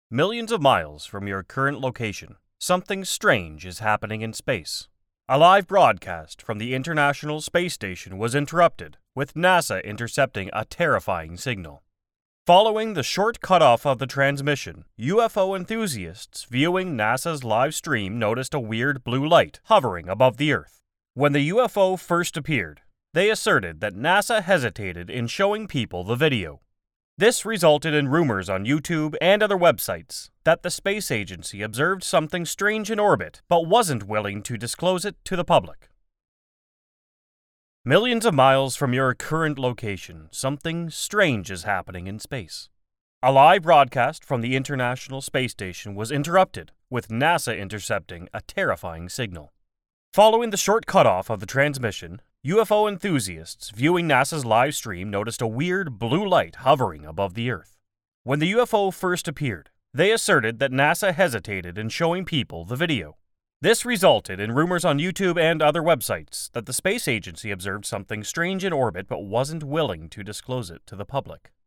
Millions of miles from your current location, something strange is happening in space. A live broadcast from the International Space Station was interrupted, with NASA intercepting a terrifying signal. Following the short cutoff of the transmission, UFO enthusiasts viewing NASA's live stream noticed a weird blue light hovering above the Earth. When the UFO first appeared, they asserted that NASA hesitated in showing people the video. This resulted in rumors on YouTube and other websites that the space agency observed something strange in orbit but wasn't willing to disclose it to the public. Millions of miles from your current location, something strange is happening in space. A live broadcast from the International Space Station was interrupted, with NASA intercepting a terrifying signal. Following the short cutoff of the transmission, UFO enthusiasts viewing NASA's live stream noticed a weird blue light hovering above the Earth. When the UFO first appeared, they asserted that NASA hesitated in showing people the video. This resulted in rumors on YouTube and other websites that the space agency observed something strange in orbit but wasn't willing to disclose it to the public.